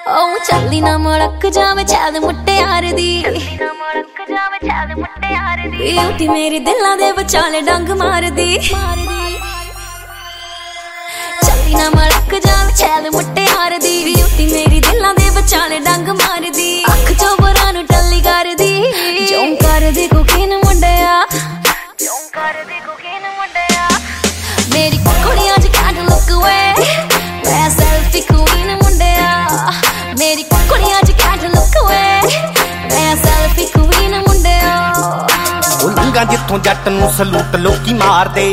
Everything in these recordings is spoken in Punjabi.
ਉਹ ਚੱਲੀ ਨਾ ਮੜਕ ਜਾਵੇ ਛਾਲ ਮੁਟਿਆਰ ਦੀ ਬਿਊਟੀ ਮੇਰੀ ਦਿਲਾਂ ਦੇ ਵਿਚਾਲੇ ਡੰਗ ਮਾਰਦੀ ਚੱਲੀ ਨਾ ਮੜਕ ਜਾਵੇ ਛਾਲ ਮੁਟਿਆਰ ਦੀ ਬਿਊਟੀ ਮੇਰੀ ਦਿਲਾਂ ਦੇ ਵਿਚਾਲੇ ਡੰਗ ਮਾਰਦੀ ਅੱਖ ਚੋਂ ਬਰਾਂ ਨੂੰ ਟੱਲੀ ਕਰਦੀ ਜੋ ਕਰਦੀ ਕੋਕੀਨ ਮੁੰਡਿਆ ਮੇਰੀ ਕੁੜੀਆਂ ਚ can't look away ਮੈਂ ਸੈਲਫੀ ਕੁਈਨ ਮੁੰਡਿਆ ਮੇਰੀ ਕੁੜੀਆਂ ਚ can't look away ਮੈਂ ਸੈਲਫੀ ਕੁਈਨ ਮੁੰਡਿਆ ਉਹ ਲੰਘਾਂ ਜਿੱਥੋਂ ਜੱਟ ਨੂੰ ਸਲੂਟ ਲੋਕੀ ਮਾਰਦੇ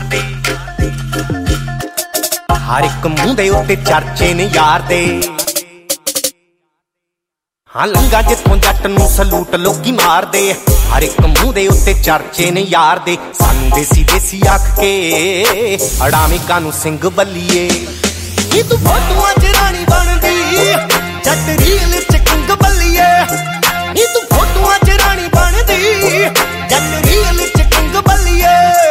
ਹਰ ਇੱਕ ਮੂੰਹ ਦੇ ਉੱਤੇ ਚਰਚੇ ਨੇ ਯਾਰ ਦੇ ਹਾਂ ਲੰਘਾਂ ਜਿੱਥੋਂ ਜੱਟ ਨੂੰ ਸਲੂਟ ਲੋਕੀ ਮਾਰਦੇ ਹਰ ਇੱਕ ਮੂੰਹ ਦੇ ਉੱਤੇ ਚਰਚੇ ਨੇ ਯਾਰ ਦੇ ਸਾਨੂੰ ਦੇਸੀ ਦੇਸੀ ਆਖ ਕੇ ਅੜਾਵੇਂ ਕਾਨੂੰ ਸਿੰਘ ਬੱਲੀਏ ਨੀ ਤੂੰ ਫੋਟੋਆਂ ਚ ਰਾਣੀ ਬਣਦੀ ਜੱਟ ਰੀਲ ਚ ਕਿੰਗ ਬੱਲੀਏ ਨੀ ਤੂੰ ਫੋਟੋਆਂ ਚ ਰਾਣੀ ਬਣਦੀ ਜੱਟ ਰੀਲ ਚ ਕਿੰਗ ਬੱਲੀਏ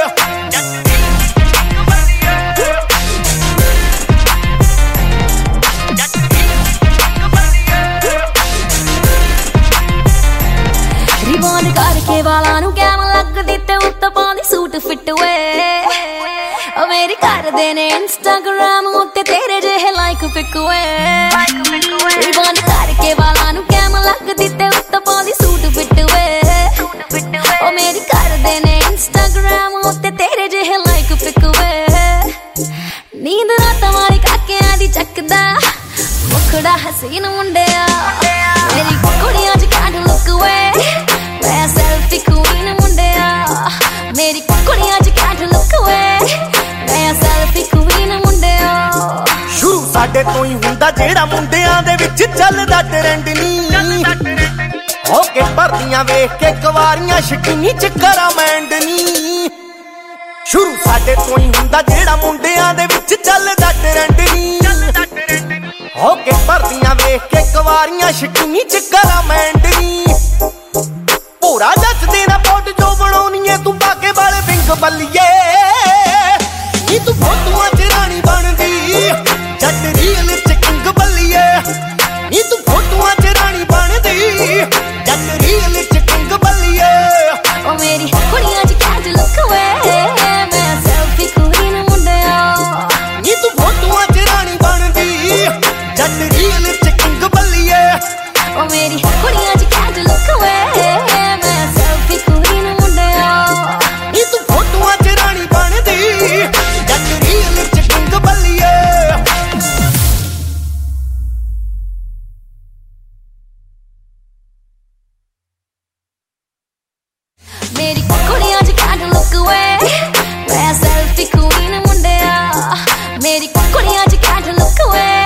ਰਿਬੌਂਡ ਕਰਕੇ ਵਾਲਾਂ ਨੂੰ ਕੈਮ ਲੱਗਦੀ ਤੇ ਉੱਤੇ ਪਾਉਂਦੀ ਸੂਟ ਫਿੱਟ ਵੇ ਉਹ ਮੇਰੀ ਕਰਦੇ ਨੇ ਇੰਸਟਾਗ੍ਰਾਮ ਉੱਤੇ ਤੇਰੇ ਜਿਹੇ ਲਾਈਕ ਪਿਕ ਵੇ ਰਿਬੌਂਡ ਕਰਕੇ ਵਾਲਾਂ ਨੂੰ ਕੈਮ ਲੱਗਦੀ ਤੇ ਉੱਤੇ ਪਾਉਂਦੀ ਸੂਟ ਫਿੱਟ ਵੇ ਉਹ ਮੇਰੀ ਕਰਦੇ ਨੇ ਇੰਸਟਾਗ੍ਰਾਮ ਉੱਤੇ ਤੇਰੇ ਜਿਹੇ ਲਾਈਕ ਪਿਕ ਵੇ ਨੀਂਦ ਰਾਤਾਂ ਵਾਲੀ ਕਾਕਿਆਂ ਦੀ ਚੱਕਦਾ ਮੁਖੜਾ ਹਸੀਨ ਮੁੰਡਿਆ ਮੇਰੀ ਕੁੜੀਆਂ ਚ can't look away ਮੈਂ ਸੈਲਫੀ ਕੁਈਨ ਮੁੰਡਿਆ ਮੇਰੀ ਕੁੜੀਆਂ ਚ can't look away ਮੈਂ ਸੈਲਫੀ ਕੁਈਨ ਮੁੰਡਿਆ ਸ਼ੁਰੂ ਸਾਡੇ ਤੋਂ ਹੀ ਹੁੰਦਾ ਜਿਹੜਾ ਮੁੰਡਿਆਂ ਦੇ ਵਿੱਚ ਚੱਲਦਾ ਟ੍ਰੈਂਡ ਨੀ ਹੋ ਕੇ ਭਰਦੀਆਂ ਵੇਖ ਕੇ ਕੁਵਾਰੀਆਂ ਸ਼ਕੀਨੀ ਚ ਕਰਾਂ ਮੈਂਡ ਨੀ ਸ਼ੁਰੂ ਸਾਡੇ ਤੋਂ ਹੀ ਹੁੰਦਾ ਜਿਹੜਾ ਮੁੰਡਿਆਂ ਦੇ ਵਿੱਚ ਚੱਲਦਾ ਟ੍ਰੈਂਡ ਨੀ ਹੋ ਕੇ ਭਰਦੀਆਂ ਵੇਖ ਕੇ ਕੁਵਾਰੀਆਂ ਸ਼ਕੀਨੀ ਚ ਕਰਾਂ ਮੈਂਡ ਨੀ ਭੋਰਾ ਜੱਜਦੇ ਨਾ ਫੋਟ ਜੋ ਬਣਾਉਣੀ ਏ ਤੂੰ ਪਾ ਕੇ ਵਾਲੇ ਵਿੰਗ ਬੱਲੀਏ ਨੀ ਤੂੰ ਫੋਟੋਆਂ ਚ ਰਾਣੀ ਬਣਦੀ ਜੱਟ ਰੀਲ ਚ ਕਿੰਗ ਬੱਲੀਏ ਨੀ ਤੂੰ ਫੋਟੋਆਂ ਚ ਰਾਣੀ ਬਣਦੀ ਜੱਟ ਰੀਲ ਚ ਕਿੰਗ ਬੱਲੀਏ ਉਹ ਮੇਰੀ ਕੁੜੀਆਂ ਚ can't look away ਮੈਂ ਸੈਲਫੀ ਕੁਈਨ ਮੁੰਡਿਆ ਨੀ ਤੂੰ ਫੋਟੋਆਂ ਚ ਰਾਣੀ ਬਣਦੀ ਜੱਟ ਰੀਲ ਚ ਕਿੰਗ ਬੱਲੀਏ ਉਹ ਮੇਰੀ ਕੁੜੀਆਂ ਚ can't look away ਮੈਂ ਸੈਲਫੀ ਕੁਈਨ ਮੁੰਡਿਆ ਨੀ ਤੂੰ ਫੋਟੋਆਂ ਚ ਰਾਣੀ ਬਣਦੀ ਜੱਟ ਰੀਲ ਚ ਕਿੰਗ ਬੱਲੀਏ ਮੇਰੀ ਕੁੜੀਆਂ ਚ can't look away ਮੈਂ ਸੈਲਫੀ ਕੁਈਨ ਮੁੰਡਿਆ ਮੇਰੀ ਕੁੜੀਆਂ ਚ can't look away